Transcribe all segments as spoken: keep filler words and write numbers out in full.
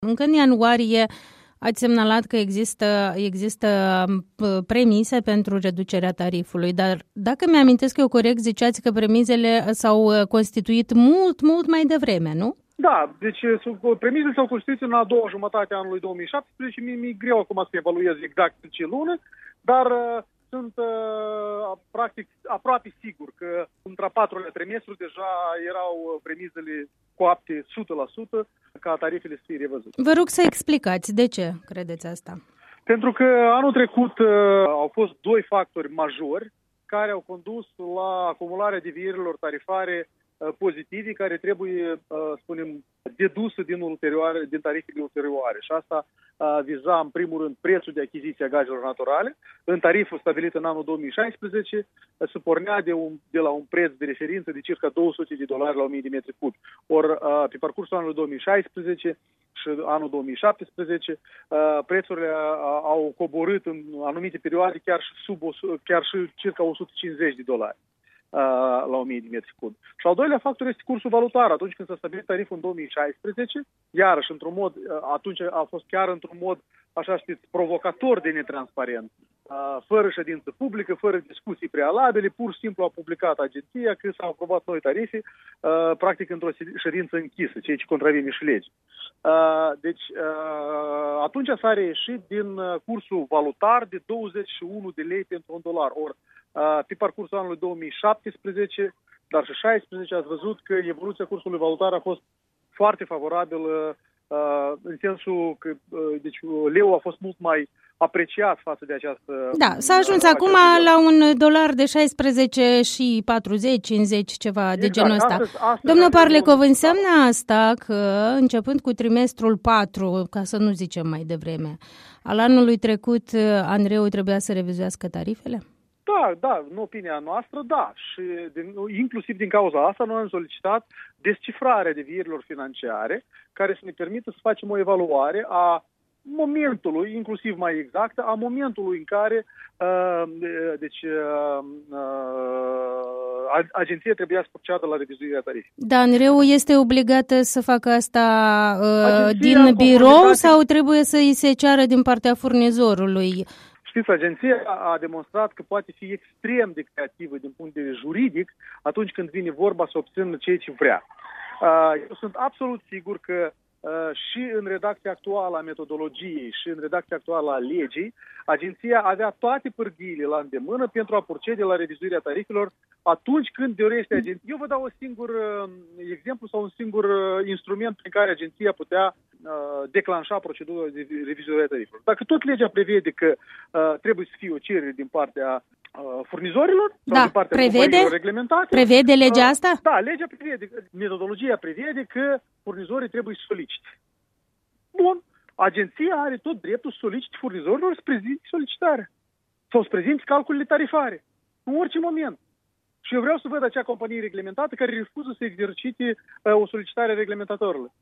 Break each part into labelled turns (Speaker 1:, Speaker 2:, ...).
Speaker 1: Încă în ianuarie ați semnalat că există, există premise pentru reducerea tarifului, dar dacă mi-amintesc eu corect, ziceați că premisele s-au constituit mult, mult mai devreme, nu?
Speaker 2: Da, deci premisele s-au constituit în a doua jumătate a anului două mii șaptesprezece și mi-e mi greu acum să evaluez exact ce lună, dar uh, sunt uh, practic aproape sigur că între a patrulea trimestru deja erau premisele coapte o sută la sută ca tarifele să fie revăzute.
Speaker 1: Vă rog să explicați de ce credeți asta.
Speaker 2: Pentru că anul trecut uh, au fost doi factori majori care au condus la acumularea devierilor tarifare pozitive care trebuie, spunem, dedusă din, ulterioare, din tarifele ulterioare. Și asta viza, în primul rând, prețul de achiziție a gazelor naturale. În tariful stabilit în anul două mii șaisprezece se pornea de, un, de la un preț de referință de circa două sute de dolari la o mie de metri cubi. Ori, pe parcursul anului două mii șaisprezece și anul două mii șaptesprezece, prețurile au coborât în anumite perioade chiar și, sub, chiar și circa o sută cincizeci de dolari la o mie de metri cubi. Și al doilea factor este cursul valutar. Atunci când s-a stabilit tariful în două mii șaisprezece, iarăși într-un mod, atunci a fost chiar într-un mod, așa știți, provocator de netransparent, fără ședință publică, fără discuții prealabile, pur și simplu a publicat agenția că s-au aprobat noi tarife, practic într-o ședință închisă, ceea ce contravine și legii. Deci, atunci s-a reieșit din cursul valutar de douăzeci și unu de lei pentru un dolar. Ori, pe parcursul anului două mii șaptesprezece, dar și șaisprezece, ați văzut că evoluția cursului valutar a fost foarte favorabilă, în sensul că deci, leu a fost mult mai apreciat față de această...
Speaker 1: Da, s-a ajuns acum la un dolar de șaisprezece și patruzeci, cincizeci, ceva exact, de genul ăsta. Astăzi, astăzi Domnul Parlecov, înseamnă asta că, începând cu trimestrul patru, ca să nu zicem mai devreme, al anului trecut, ANRE-ul trebuia să revizuiască tarifele?
Speaker 2: Da, da, în opinia noastră, da. Și din, inclusiv din cauza asta noi am solicitat descifrarea devierilor financiare care să ne permită să facem o evaluare a momentului, inclusiv mai exact, a momentului în care uh, deci, uh, uh, agenția trebuia să proceadă la revizuirea tarifului.
Speaker 1: Da, ANRE-ul este obligată să facă asta uh, din birou sau trebuie să îi se ceară din partea furnizorului?
Speaker 2: Știți, agenția a demonstrat că poate fi extrem de creativă din punct de vedere juridic atunci când vine vorba să obțină ceea ce vrea. Eu sunt absolut sigur că și în redacția actuală a metodologiei și în redacția actuală a legii, agenția avea toate pârghiile la îndemână pentru a procede la revizuirea tarifelor atunci când dorește agenția. Eu vă dau un singur exemplu sau un singur instrument prin care agenția putea declanșa procedura de revizuire a tarifelor. Dacă tot legea prevede că uh, trebuie să fie o cerere din partea uh, furnizorilor sau
Speaker 1: da,
Speaker 2: din partea
Speaker 1: prevede,
Speaker 2: reglementate.
Speaker 1: Prevede legea asta?
Speaker 2: Uh, da, legea prevede, metodologia prevede că furnizorii trebuie să solicite. Bun, agenția are tot dreptul să solicite furnizorilor să prezinte solicitarea sau să prezinte calculele tarifare în orice moment. Și eu vreau să văd acea companie reglementată care refuză să exercite uh, o solicitare a reglementatorului.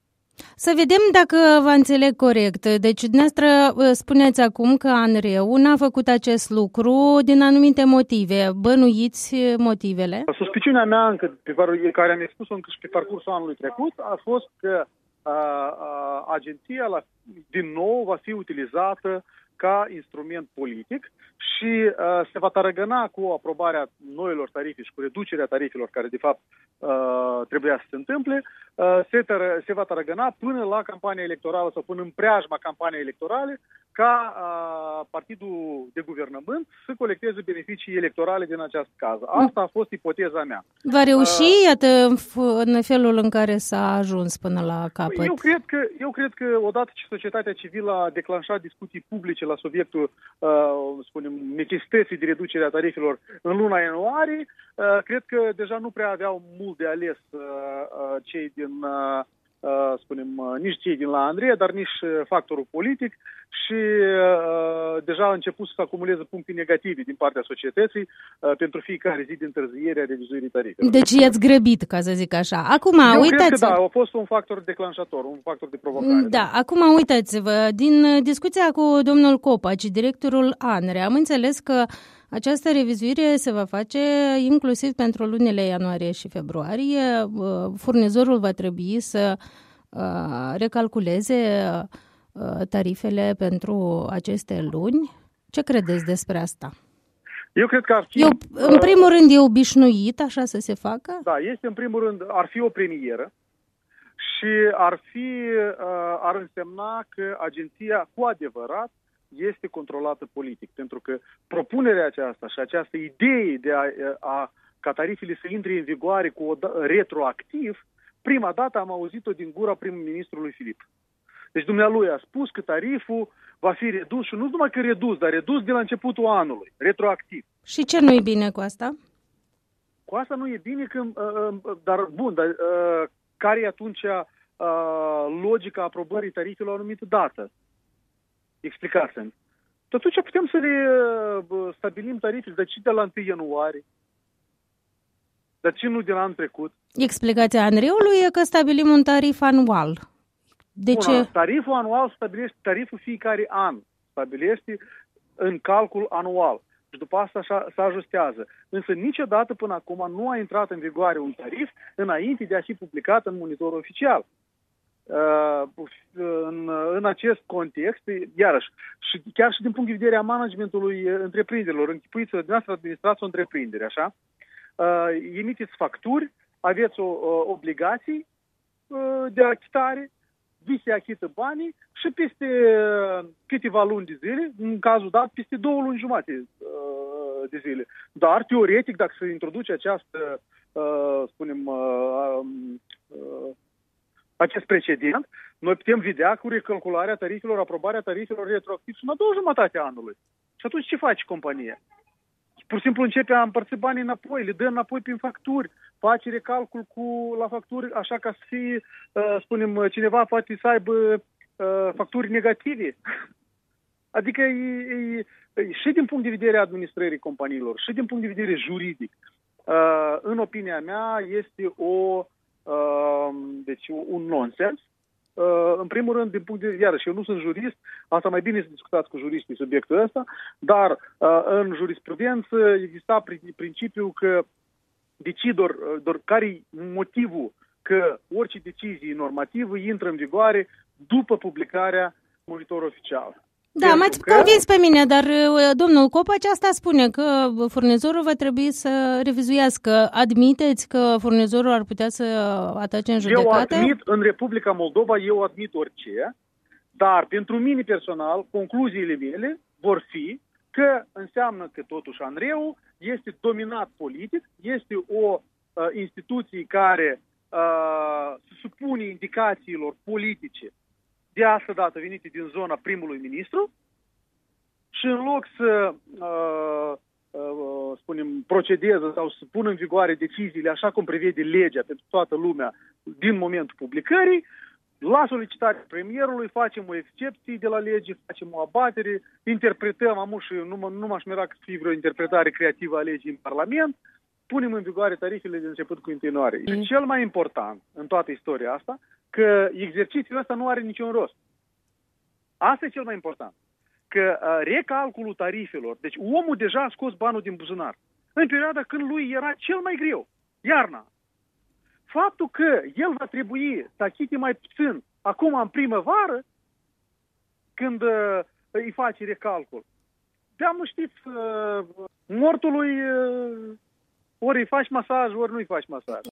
Speaker 1: Să vedem dacă vă înțeleg corect. Deci, dumneavoastră spuneți acum că ANRE-ul n-a făcut acest lucru din anumite motive. Bănuiți motivele?
Speaker 2: Suspiciunea mea, încă pe care am expus-o încă și pe parcursul anului trecut, a fost că a, a, agenția la, din nou va fi utilizată ca instrument politic și uh, se va tarăgăna cu aprobarea noilor tarife și cu reducerea tarifelor care de fapt uh, trebuia să se întâmple, uh, se, tar- se va tarăgăna până la campania electorală sau până în preajma campaniei electorale ca uh, partidul de guvernământ să colecteze beneficii electorale din acest caz. Asta a fost ipoteza mea.
Speaker 1: Va reuși, uh, iată, în felul în care s-a ajuns până la capăt?
Speaker 2: Eu cred că, eu cred că odată ce societatea civilă a declanșat discuții publice la subiectul, uh, spunem, necesității de reducere a tarifelor în luna ianuarie, uh, cred că deja nu prea aveau mult de ales uh, uh, cei din, uh, uh, spunem, uh, nici cei din la ANRE, dar nici uh, factorul politic și uh, deja a început să acumuleze puncte negative din partea societății uh, pentru fiecare zi de întârziere a revizuirii tarifelor.
Speaker 1: Deci i-ați grăbit, ca să zic așa. Acum,
Speaker 2: Eu
Speaker 1: uitați...
Speaker 2: cred că da, a fost un factor declanșator, un factor de provocare.
Speaker 1: Da, da. Acum uitați-vă, din discuția cu domnul Copaci, directorul ANRE, am înțeles că această revizuire se va face inclusiv pentru lunile ianuarie și februarie. Furnizorul va trebui să recalculeze tarifele pentru aceste luni. Ce credeți despre asta?
Speaker 2: Eu cred că ar fi...
Speaker 1: Eu, în primul rând, e obișnuit așa să se facă?
Speaker 2: Da, este în primul rând, ar fi o premieră și ar fi, ar însemna că agenția cu adevărat este controlată politic. Pentru că propunerea aceasta și această idee de a, a ca tarifele să intre în vigoare cu o, retroactiv, prima dată am auzit-o din gura prim-ministrului Filip. Deci dumnealui a spus că tariful va fi redus și nu numai că redus, dar redus de la începutul anului, retroactiv.
Speaker 1: Și ce nu e bine cu asta?
Speaker 2: Cu asta nu e bine, că, dar bun, dar care e atunci logica aprobării tarifelor la o anumită dată? Explicați-mi. Atunci putem să le stabilim tarifele, dar ce de la întâi ianuarie? Dar ce nu de la anul trecut?
Speaker 1: Explicația Andreului e că stabilim un tarif anual. De
Speaker 2: Bun,
Speaker 1: ce?
Speaker 2: Tariful anual stabilește, tariful fiecare an stabilește în calcul anual. Și după asta se ajustează. Însă niciodată până acum nu a intrat în vigoare un tarif înainte de a fi publicat în monitorul oficial. În, în acest context, iarăși, și chiar și din punct de vedere a managementului întreprinderilor, închipuiți dumneavoastră administrați o întreprindere, așa, emiteți facturi, aveți o, o, obligații de achitare, vi se achită banii și peste câteva luni de zile, în cazul dat, peste două luni jumate de zile. Dar, teoretic, dacă se introduce această, spunem, acest precedent, noi putem vedea cu recalcularea tarifelor, aprobarea tarifelor retroactiv și în a doua jumătate a anului. Și atunci ce face compania? Pur și simplu începe a împărți banii înapoi, le dă înapoi prin facturi, face recalcul cu, la facturi, așa ca să fie, uh, spunem, cineva poate să aibă uh, facturi negative. Adică e, e, și din punct de vedere a administrării companiilor, și din punct de vedere juridic, uh, în opinia mea, este o, uh, deci un nonsens. Uh, în primul rând, din punct de vedere, iarăși eu nu sunt jurist, asta mai bine să discutați cu juriștii subiectul ăsta, dar uh, în jurisprudență exista principiul că decidor, doar care-i motivul că orice decizie normativă intră în vigoare după publicarea monitorului oficial.
Speaker 1: Da, m-ați că... convins pe mine, dar domnul Copaci asta spune că furnizorul va trebui să revizuiască. Admiteți că furnizorul ar putea să atace în judecată?
Speaker 2: Eu admit, în Republica Moldova, eu admit orice, dar pentru mine personal, concluziile mele vor fi că înseamnă că totuși Andreu este dominat politic, este o uh, instituție care uh, se supune indicațiilor politice de asta dată venite din zona primului ministru și în loc să uh, uh, spunem, procedeze sau să pună în vigoare deciziile așa cum prevede legea pentru toată lumea din momentul publicării, la solicitarea premierului facem o excepție de la lege, facem o abatere, interpretăm, amu și nu, nu m-aș mira că fie vreo interpretare creativă a legii în Parlament, punem în vigoare tarifele de început cu întâi ianuarie. Mm. Cel mai important în toată istoria asta, că exercițiul ăsta nu are niciun rost. Asta e cel mai important. Că uh, recalculul tarifelor, deci omul deja a scos banul din buzunar, în perioada când lui era cel mai greu, iarna. Faptul că el va trebui să achite mai puțin acum în primăvară, când uh, îi face recalcul, de-am nu știți, uh, mortului uh, ori îi faci masaj, ori nu îi faci masaj.